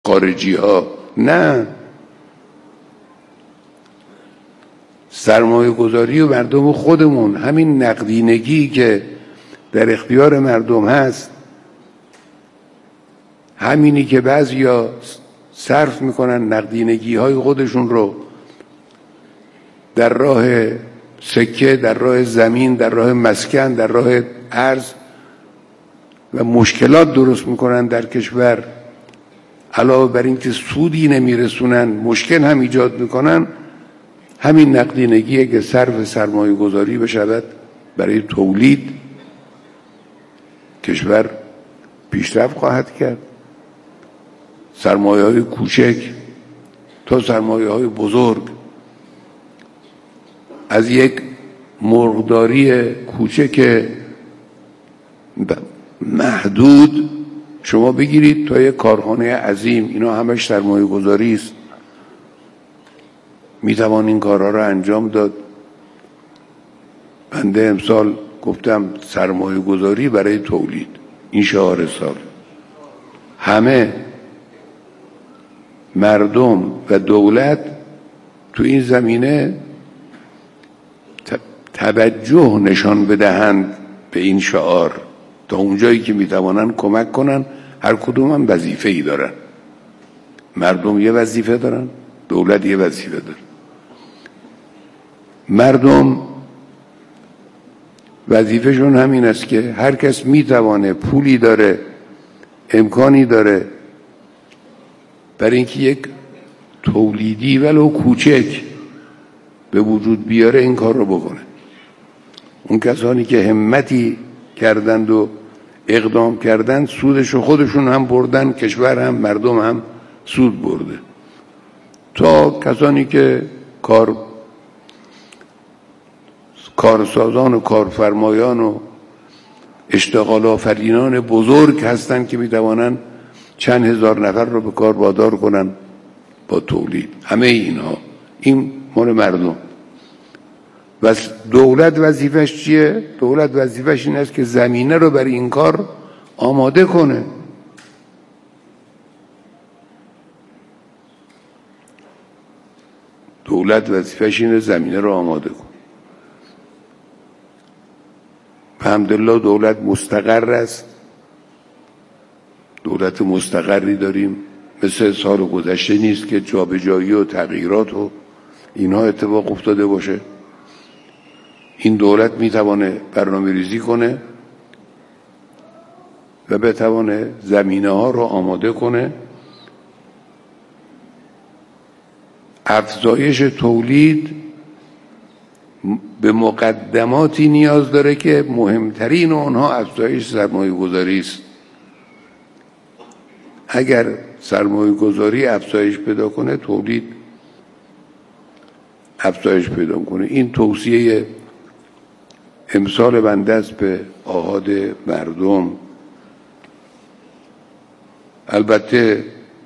خارجی ها. نه، سرمایه گذاری و مردم خودمون، همین نقدینگی که در اختیار مردم هست، همینی که بعضیا صرف میکنن نقدینگی های خودشون رو در راه سکه، در راه زمین، در راه مسکن، در راه ارز و مشکلات درست میکنن در کشور، علاوه بر این که سودی نمیرسونن مشکل هم ایجاد میکنن. همین نقدینگیه که صرف سرمایه گذاری بشود برای تولید، کشور پیشرفت خواهد کرد. سرمایه های کوچک تا سرمایه های بزرگ، از یک مرغداری کوچک محدود شما بگیرید تا یک کارخانه عظیم، اینا همش سرمایه گذاری است. میتوان این کارها را انجام داد. بنده امسال گفتم سرمایه گذاری برای تولید، این شعار سال. همه مردم و دولت تو این زمینه توجه نشان بدهند به این شعار، تا اونجایی که میتوانن کمک کنن. هر کدوم هم وظیفه ای دارن. مردم یه وظیفه دارن، دولت یه وظیفه داره. مردم وظیفهشون همین است که هر کس میتوانه، پولی داره، امکانی داره برای اینکه یک تولیدی ولو کوچک به وجود بیاره، این کار رو بکنه. اون کسانی که همتی کردند و اقدام کردند، سودشو خودشون هم بردن، کشور هم، مردم هم سود برده. تا کسانی که کارسازان و کارفرمایان و اشتغال آفرینان بزرگ هستند که میتوانند چند هزار نفر رو به کار وادار کنن با تولید. همه اینها، این مال مردم. و دولت وظیفش چیه؟ دولت وظیفش این است که زمینه رو برای این کار آماده کنه. دولت وظیفش اینه زمینه رو آماده کنه. الحمدلله دولت مستقر است. دولت مستقری داریم، مثل سال گذشته نیست که جابجایی و تغییرات و اینها اتفاق افتاده باشه. این دولت میتوانه برنامه‌ریزی کنه و بتوانه زمینه ها رو آماده کنه. افزایش تولید به مقدماتی نیاز داره که مهمترین اونها افزایش سرمایه گذاری است. اگر سرمایه گذاری افزایش پیدا کنه، تولید افزایش پیدا کنه. این توصیه امسال بنده است به آحاد مردم. البته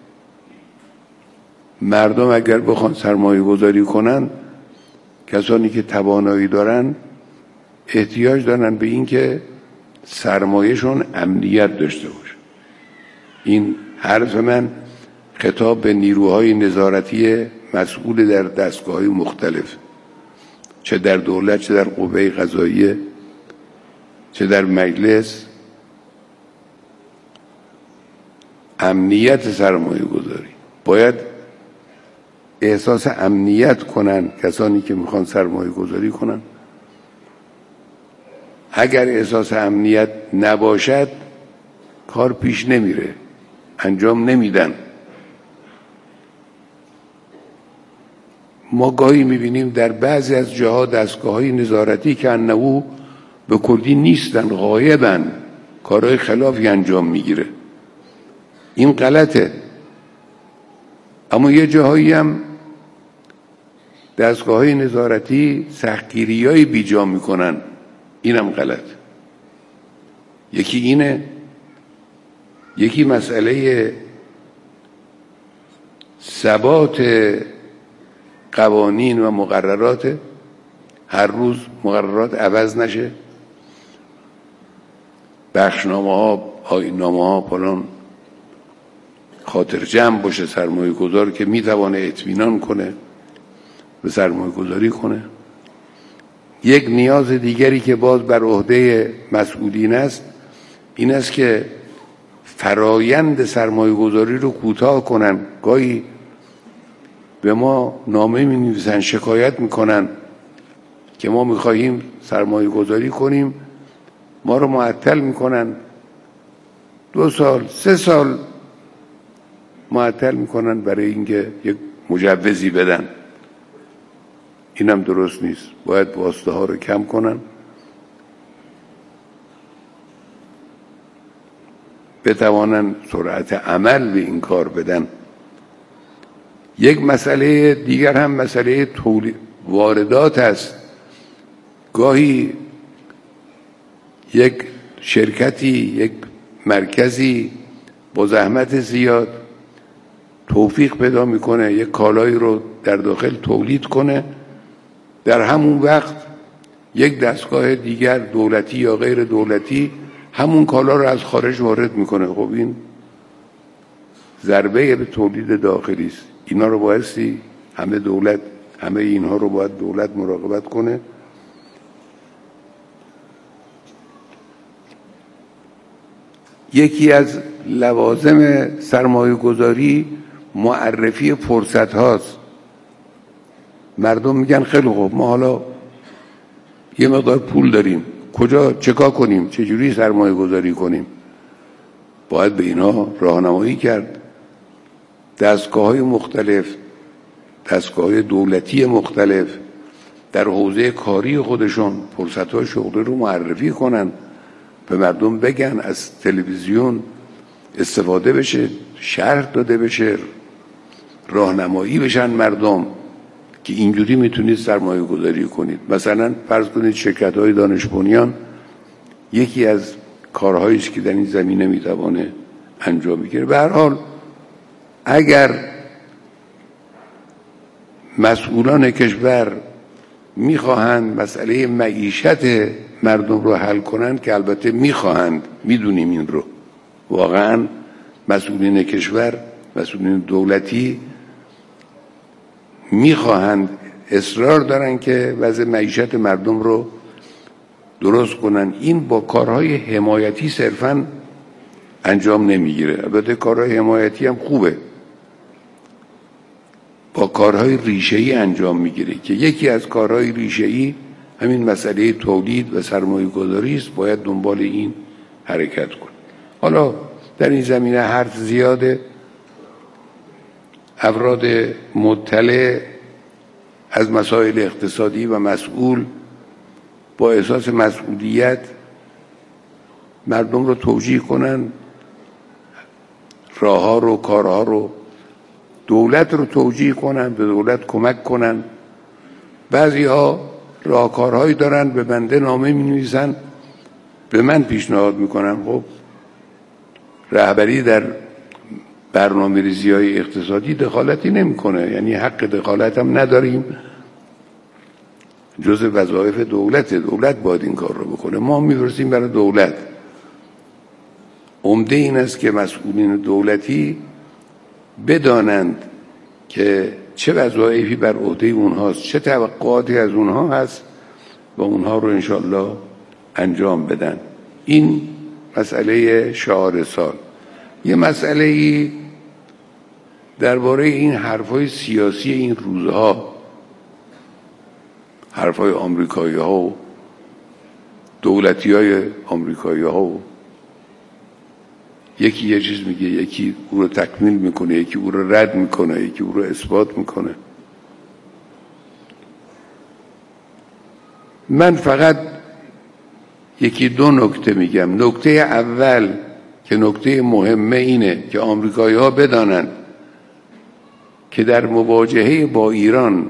مردم اگر بخوان سرمایه گذاری کنن، کسانی که توانایی دارن احتیاج دارن به این که سرمایهشون امنیت داشته باشه. این حرف من خطاب به نیروهای نظارتی مسئول در دستگاه‌های مختلف، چه در دولت، چه در قوه قضاییه، چه در مجلس. امنیت سرمایه گذاری باید احساس امنیت کنن کسانی که میخوان سرمایه گذاری کنن. اگر احساس امنیت نباشد، کار پیش نمیره، انجام نمیدن. ما گاهی میبینیم در بعضی از جاها دستگاه‌های نظارتی که انهو به کلی نیستن، غایبن، کارهای خلافی انجام میگیره. این غلطه. اما یه جاهایی هم دستگاه‌های نظارتی سختگیری‌های بیجا میکنن، اینم غلط. یکی اینه، یکی مسئله ثبات قوانین و مقررات. هر روز مقررات عوض نشه، بخشنامه ها، آیین‌نامه ها، فلان خاطر جمع باشه سرمایه گذار که میتوانه اطمینان کنه به سرمایه گذاری کنه. یک نیاز دیگری که باز بر عهده مسئولین است این است که فرایند سرمایه گذاری رو کوتاه کنن. گاهی به ما نامه می نویسن، شکایت میکنن که ما میخواهیم سرمایه گذاری کنیم، ما رو معطل میکنن، 2 سال 3 سال معطل میکنن برای اینکه یک مجوزی بدن. اینم درست نیست. باید واسطه ها رو کم کنن، بتوانن سرعت عمل به این کار بدن. یک مسئله دیگر هم مسئله واردات است. گاهی یک شرکتی، یک مرکزی با زحمت زیاد توفیق پیدا میکنه یک کالایی رو در داخل تولید کنه، در همون وقت یک دستگاه دیگر دولتی یا غیر دولتی همون کالا رو از خارج وارد میکنه. خب این ضربه به تولید داخلی است. اینا رو بایستی همه اینها رو باید دولت مراقبت کنه. یکی از لوازم سرمایه گذاری معرفی فرصت هاست. مردم میگن خیلی خوب ما حالا یه مقدار پول داریم، کجا چکار کنیم، چجوری سرمایه گذاری کنیم؟ باید به اینا راهنمایی کرد. دستگاه‌های مختلف، دستگاه‌های دولتی مختلف در حوزه کاری خودشون فرصت‌های شغلی رو معرفی کنن، به مردم بگن، از تلویزیون استفاده بشه، شرح داده بشه، راهنمایی بشن مردم که اینجوری میتونید سرمایه گذاری کنید. مثلا فرض کنید شرکت‌های دانش بنیان یکی از کارهایی است که در این زمینه میتوانه انجام بگیره. به هر حال اگر مسئولان کشور میخواهند مسئله معیشت مردم رو حل کنند، که البته میخواهند، میدونیم این رو، واقعا مسئولین کشور، مسئولین دولتی میخواهند، اصرار دارن که وضع معیشت مردم رو درست کنن. این با کارهای حمایتی صرفاً انجام نمیگیره. البته کارهای حمایتی هم خوبه، با کارهای ریشه‌ای انجام میگیره که یکی از کارهای ریشه‌ای همین مسئله تولید و سرمایه گذاری است. باید دنبال این حرکت کن. حالا در این زمینه حرف زیاده. افراد مطلع از مسائل اقتصادی و مسئول با احساس مسئولیت مردم رو توجیه کنن، راه‌ها رو، کارها رو، دولت رو توجیه کنن، به دولت کمک کنن. بعضی‌ها راهکارهایی دارن، به بنده نامه می‌نویسن، به من پیشنهاد میکنن. خب رهبری در برنامه‌ریزی‌های اقتصادی دخالتی نمی‌کنه، یعنی حق دخالت هم نداریم، جزء وظایف دولت باید این کار رو بکنه. ما می‌فرستیم برای دولت. عمده این است که مسئولین دولتی بدانند که چه وظایفی بر عهده اونهاست، چه توقعاتی از اونها هست و اونها رو انشالله انجام بدن. این مسئله شعار سال. یه مسئله درباره این حرفای سیاسی این روزها، حرفای آمریکایی ها و دولتی های آمریکایی ها، و یکی یه چیز میگه، یکی او رو تکمیل میکنه، یکی او رو رد میکنه، یکی او رو اثبات میکنه. من فقط یکی 2 نکته میگم. نکته اول که نکته مهمه اینه که آمریکایی ها بدانند که در مواجهه با ایران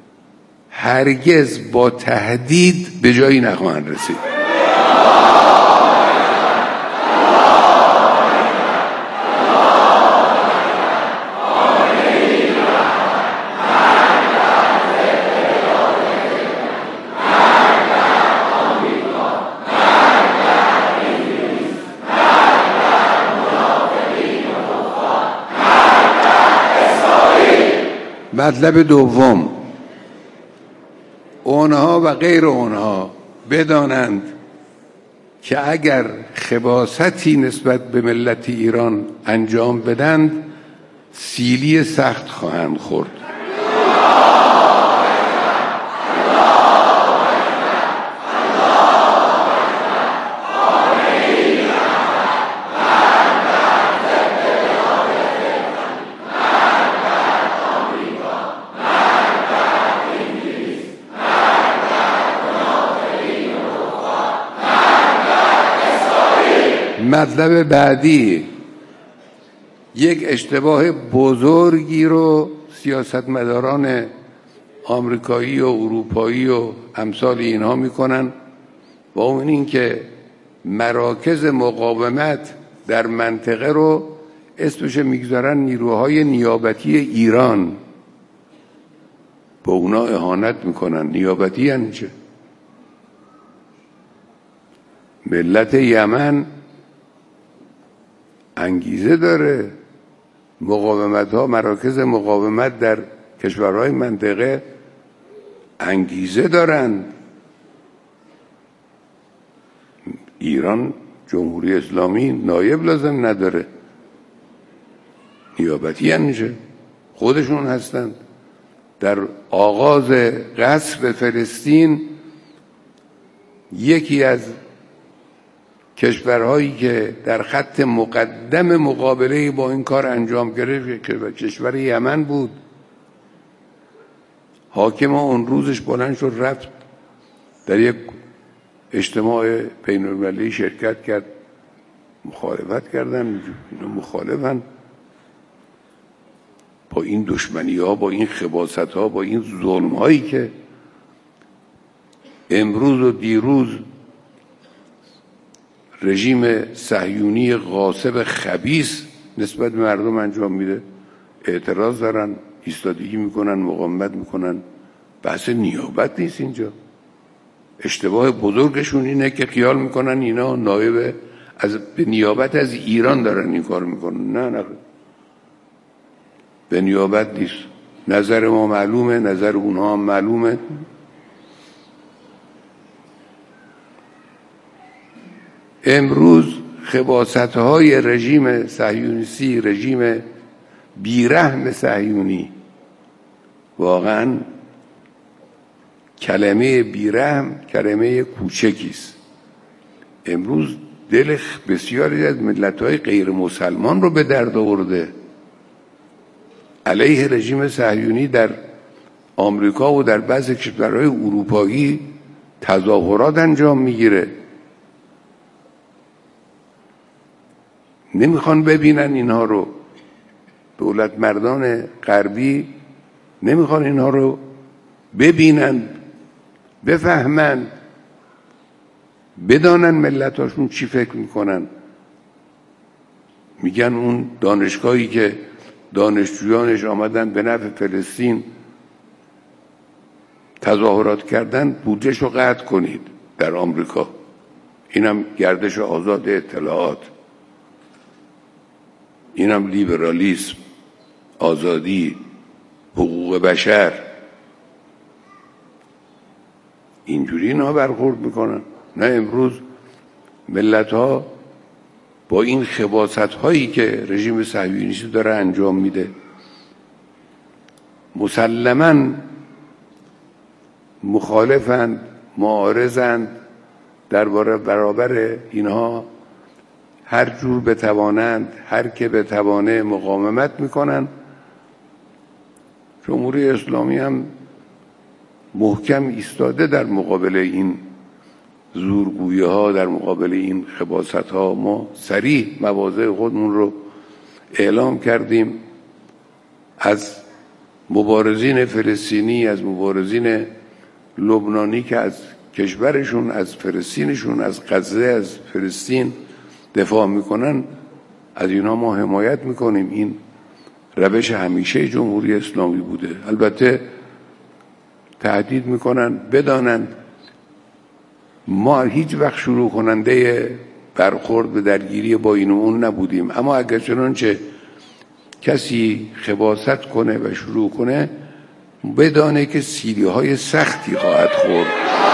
هرگز با تهدید به جایی نخواهند رسید. مطلب دوم، اونها و غیر اونها بدانند که اگر خباثتی نسبت به ملت ایران انجام بدند سیلی سخت خواهند خورد. مطلب بعدی، یک اشتباه بزرگی رو سیاستمداران آمریکایی و اروپایی و امثال اینها میکنن و اون این که مراکز مقاومت در منطقه رو اسمش میگذارن نیروهای نیابتی ایران. با اونا اهانت میکنن. نیابتی یعنی چه؟ ملت یمن انگیزه داره، مقاومت ها، مراکز مقاومت در کشورهای منطقه انگیزه دارن. ایران جمهوری اسلامی نایب لازم نداره. نیابتی یعنی چه؟ خودشون هستند. در آغاز غصب فلسطین یکی از کشورهایی که در خط مقدم مقابله با این کار انجام گرفت کشور یمن بود. حاکم اون روزش بلند شد رفت در یک اجتماع بین‌المللی شرکت کرد، مخالفت کردن. اینا مخالفن با این دشمنی ها، با این خباثت ها، با این ظلم هایی که امروز و دیروز رژیم صهیونی غاصب خبیث نسبت به مردم انجام میده. اعتراض دارن، ایستادگی میکنن، مقاومت میکنن. بحث نیابت نیست اینجا. اشتباه بزرگشون اینه که خیال میکنن اینا نایب به نیابت از ایران دارن این کار میکنن. نه به نیابت نیست. نظر ما معلومه، نظر اونها هم معلومه. امروز خباثت‌های رژیم صهیونیستی، رژیم بیرحم صهیونی، واقعا کلمه بیرحم کلمه کوچکی است. امروز دل بسیاری از ملت‌های غیر مسلمان رو به درد آورده. علیه رژیم صهیونی در آمریکا و در بعضی کشورهای اروپایی تظاهرات انجام میگیره. نمیخوان ببینن اینها رو. دولت مردان غربی نمیخوان اینها رو ببینن، بفهمن، بدانن ملتاشون چی فکر میکنن. میگن اون دانشگاهی که دانشجویانش آمدن به نفع فلسطین تظاهرات کردن بودجهش رو قطع کنید در آمریکا. اینم گردش آزاد اطلاعات، اینم لیبرالیسم، آزادی، حقوق بشر. اینجوری اینا برخورد میکنن. نه، امروز ملت ها با این خباثت هایی که رژیم صهیونیستی داره انجام میده مسلماً مخالفند، معارضند. درباره برابر اینها هر جور بتوانند، هر که بتوانه مقاومت میکنن. جمهوری اسلامی هم محکم ایستاده در مقابل این زورگویی ها، در مقابل این خباثت ها. ما صریح مواضع خودمون رو اعلام کردیم. از مبارزین فلسطینی، از مبارزین لبنانی که از کشورشون، از فلسطینشون، از غزه، از فلسطین دفاع میکنن، از اینها ما حمایت میکنیم. این روش همیشه جمهوری اسلامی بوده. البته تهدید میکنن بدانند ما هیچ وقت شروع کننده برخورد به درگیری با این و اون نبودیم، اما اگر چنانچه کسی خباثت کنه و شروع کنه بدانه که سیلی‌های سختی خواهد خورد.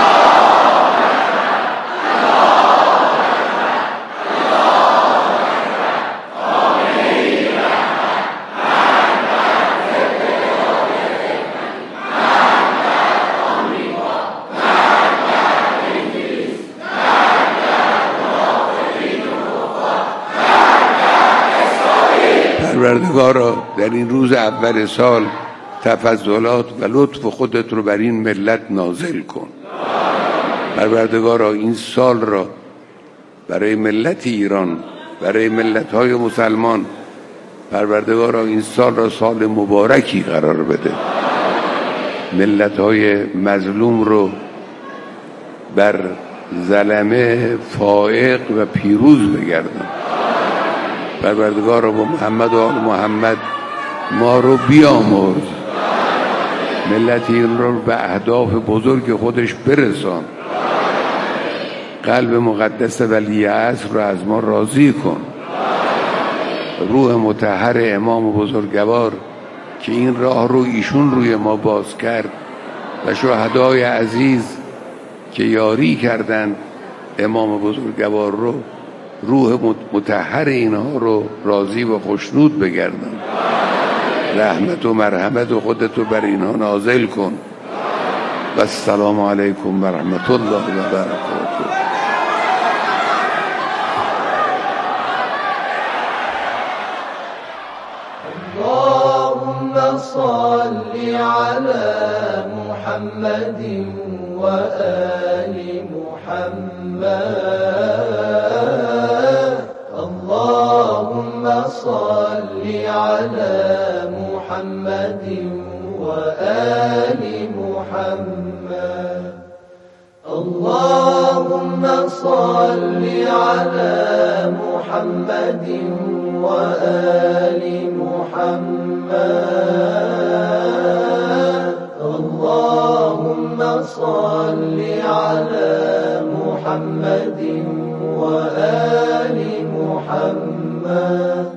پروردگارا در این روز اول سال تفضلات و لطف خودت رو بر این ملت نازل کن. پروردگارا این سال را برای ملت ایران، برای ملت‌های مسلمان، پروردگارا این سال را سال مبارکی قرار بده. ملت‌های مظلوم رو بر ظلمه فائق و پیروز بگردان. پروردگارا با محمد و آل محمد ما رو بیامرز، ملت این رو به اهداف بزرگ خودش برسان. قلب مقدس ولی عصر رو از ما راضی کن. روح مطهر امام بزرگوار که این راه رو ایشون روی ما باز کرد و شهدای عزیز که یاری کردند امام بزرگوار رو، روح مطهر اینها رو راضی و خوشنود بگردن. رحمت و مرحمت و خودت رو بر اینها نازل کن. و السلام علیکم و رحمت الله و برکاته. اللهم صل على محمد و آل محمد. اللهم صل على محمد وآل محمد. اللهم صل على محمد وآل محمد. اللهم صل على محمد وآل محمد.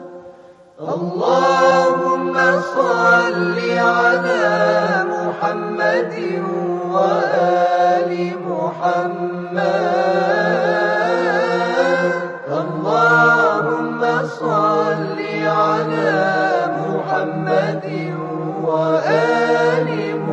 اللهم صل على محمد وآل محمد. اللهم صل على محمد وآل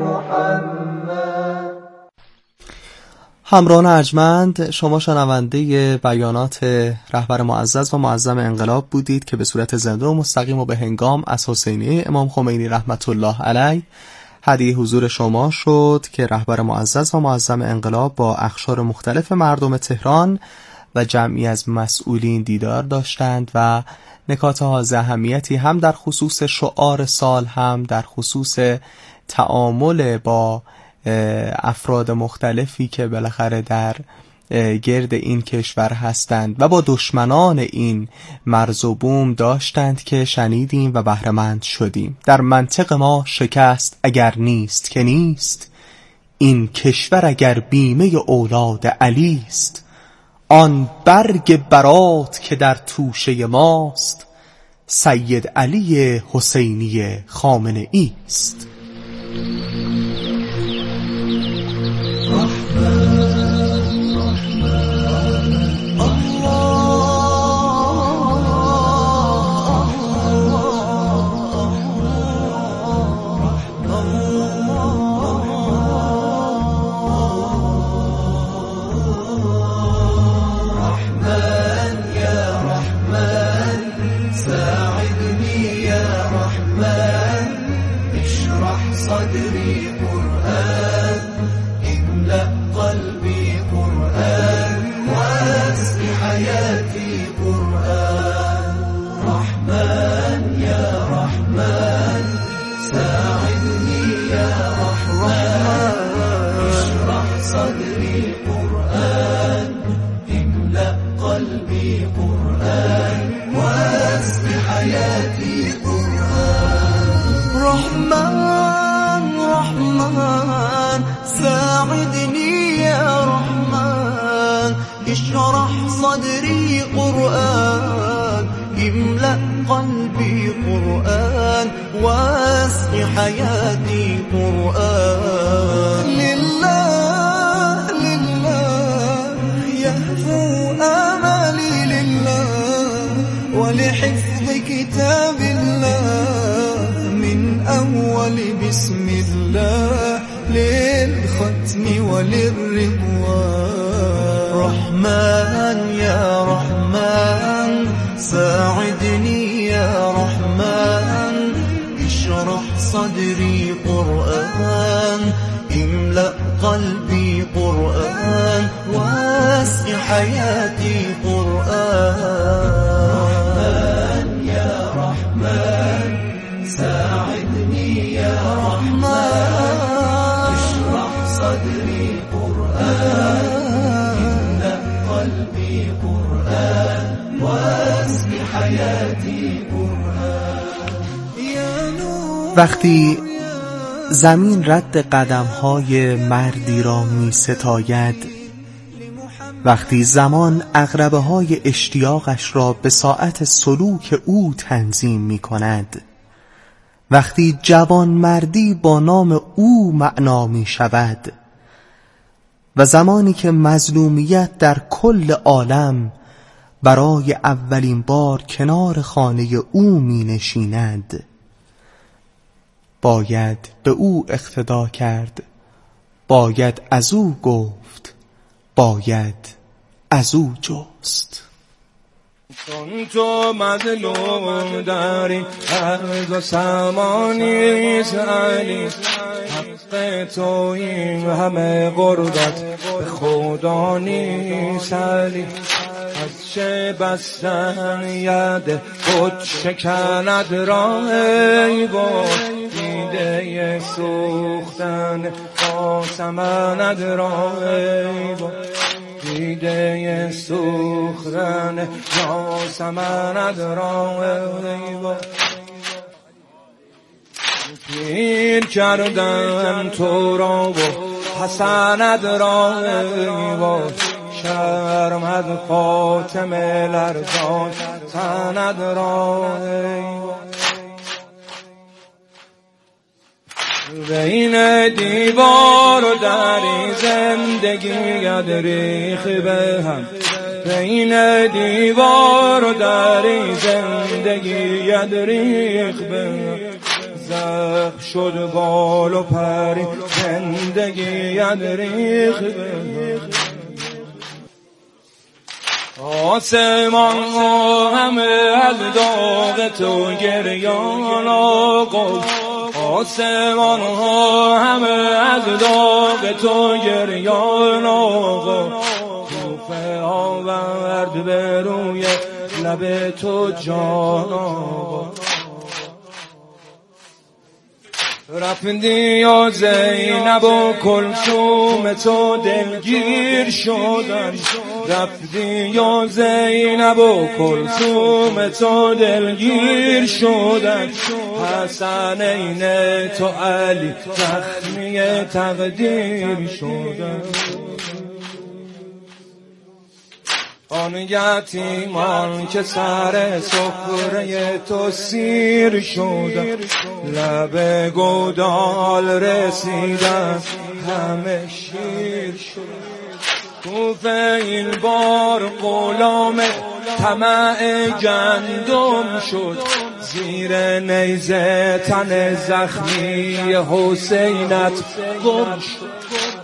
محمد. همراهان ارجمند، شما شنونده بیانات رهبر معزز و معظم انقلاب بودید که به صورت زنده و مستقیم و به هنگام از حسینیه امام خمینی رحمت الله علیه هدیه حضور شما شد که رهبر معزز و معظم انقلاب با اقشار مختلف مردم تهران و جمعی از مسئولین دیدار داشتند و نکات حائز اهمیتی هم در خصوص شعار سال، هم در خصوص تعامل با افراد مختلفی که بالاخره در گرد این کشور هستند و با دشمنان این مرز و بوم داشتند که شنیدیم و بهره‌مند شدیم. در منطق ما شکست اگر نیست که نیست، این کشور اگر بیمه اولاد علی است. آن برگ برات که در توشه ماست، سید علی حسینی خامنه‌ای است. قلبي قرآن واسق حياتي قرآن لله لله يهفو آمالي لله ولحفظ كتاب الله من أول بسم الله للختم وللرضوان رحمن يا رحمن ساعدني يا رحمن اشرح صدري قرآن املأ قلبي قرآن واسق حياتي قرآن رحمن يا رحمن ساعدني يا رحمن اشرح صدري قرآن املأ قلبي قرآن واسق حياتي قرآن. وقتی زمین رد قدم‌های مردی را می‌ستاید، وقتی زمان عقربه‌های اشتیاقش را به ساعت سلوک او تنظیم می‌کند، وقتی جوان مردی با نام او معنا می‌شود و زمانی که مظلومیت در کل عالم برای اولین بار کنار خانه او می‌نشیند، باید به او اقتدا کرد، باید از او گفت، باید از او جست. چون تو مظلوم داری عرض و سمانیست علی، حق توییم همه قربت به خدا نیست علی. از چه بستن ید خود شکند راه ای بود، دیده سوختن آسمند راه ای بود، دیده سوختن آسمند راه ای بود. پیر کردن تو را و حسند راه ای بود، شرمد فاطمه لرزان تند راه ای بود. بین دیوار و دری زندگی ریخ به هم، بین دیوار و دری زندگی ریخ به هم، زخم شد بال و پری زندگی ریخ به هم. آسمان ها همه از داغ تو گریان آقا، آسمان ها همه از داغ تو گریان آقا، کوفه آورد به روی لب تو جان آقا. رفتی یا زینب و کلثوم تو دلگیر شدن، رفتی یا زینب و کلثوم تو دلگیر شدن، حسنین تو علی زخمی تقدیر شدن. آن یتیمان که سر سفره تو سیر شدن، لب گودال رسیدن همه شیر شدن. کوفه این بار غلام طمع گندم شد، زیر نیزه تن زخمی حسینت گم شد.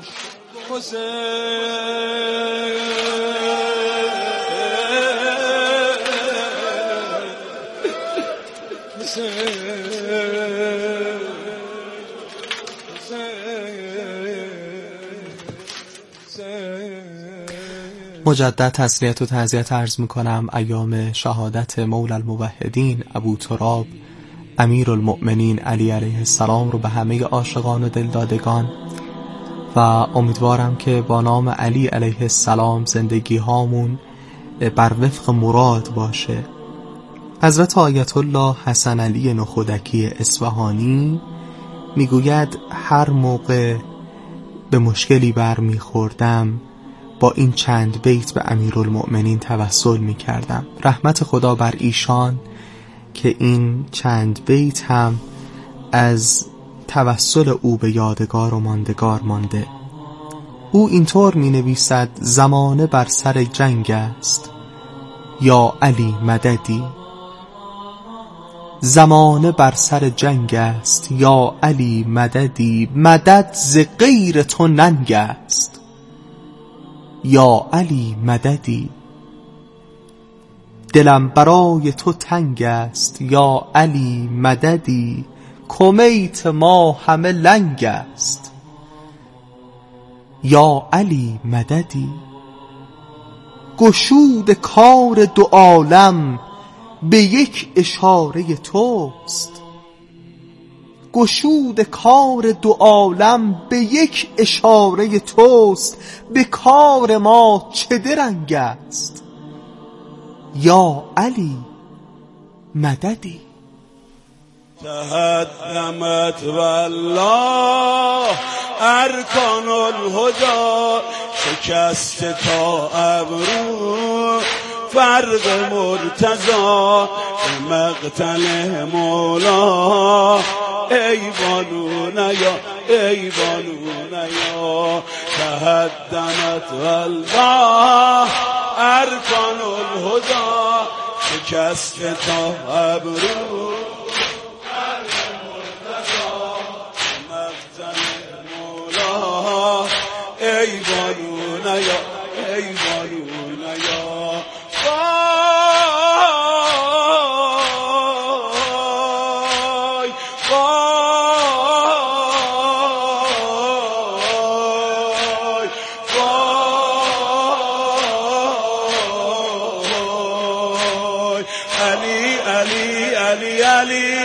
مجدد تسلیت و تعزیت عرض میکنم ایام شهادت مولا الموحدین ابو تراب امیر المؤمنین علی علیه السلام رو به همه عاشقان و دلدادگان و امیدوارم که با نام علی علیه السلام زندگی هامون بر وفق مراد باشه. حضرت آیت الله حسن علی نخودکی اصفهانی میگوید هر موقع به مشکلی برمیخوردم با این چند بیت به امیرالمؤمنین توسل میکردم. رحمت خدا بر ایشان که این چند بیت هم از توسل او به یادگار و ماندگار مانده. او اینطور می نویسد: زمانه بر سر جنگ است یا علی مددی. زمانه بر سر جنگ است یا علی مددی، مدد ز غیر تو ننگ است یا علی مددی. دلم برای تو تنگ است یا علی مددی، کمیت ما همه لنگ است یا علی مددی. گشود کار دو عالم به یک اشاره توست، گشود کار دو عالم به یک اشاره توست، به کار ما چه درنگ است یا علی مددی. تهدمت والله ارکان الهدی، شکست تا ابرو فرق مرتضی، مقتل مولا ای بانو نیا، ای بانو نیا. تهدمت والله ارکان الهدی، شکست تا ابرو ای بانو نیا، ای بانو نیا. وای وای علی علی علی علی.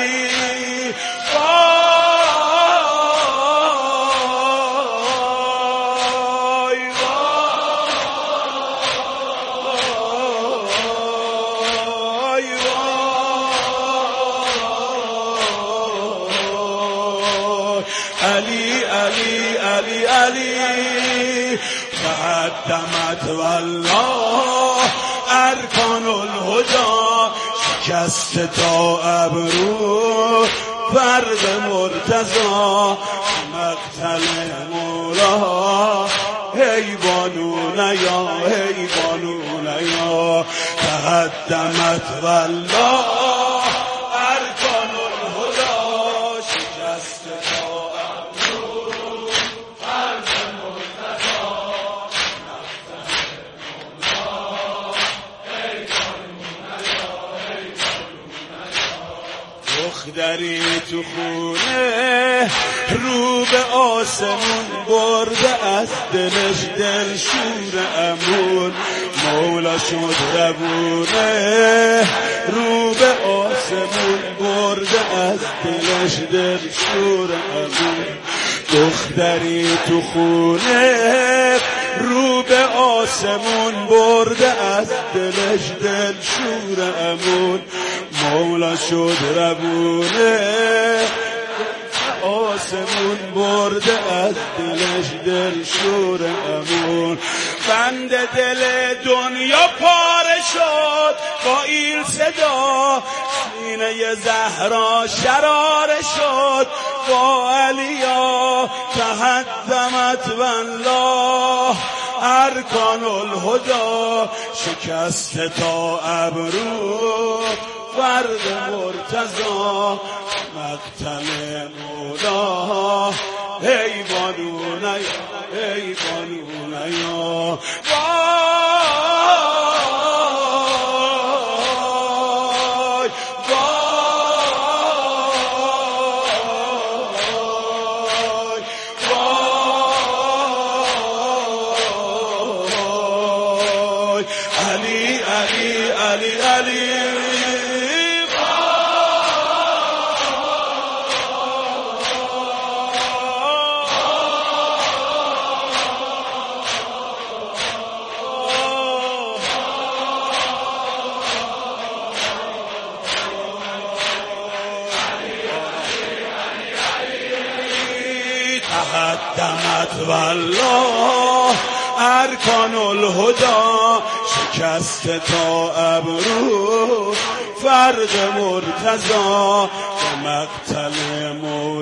علی علی علی علی. تهدمت والله ارکان الهدی، شکست تا ابرو فرق مرتضی، مقتل مولا ای بانو نیا، ای بانو نیا. تهدمت والله ارکان الهدی، شکست تا دختری تو خونه رو به آسمون برده، از دلش دل شور امون، مولا شد ربونه. رو به آسمون برده، از دلش دل شور امون. دختری تو خونه رو به آسمون برده، از دلش دل شور امون، مولا شد ربونه. آسمون برده، از دلش دل شور امون. بند دل دنیا پاره شد با این صدا، سینه زهرا شراره شد با علیا. تهدمت والله ارکان الهدی، شکست تا ابرو فرق مرتضی، مقتل مولا ای بانو نیا، ای بانو نیا. علی علی علی علی. تهدمت والله ارکان الهدی، شکست تا ابرو فرد مرتضی به مقتل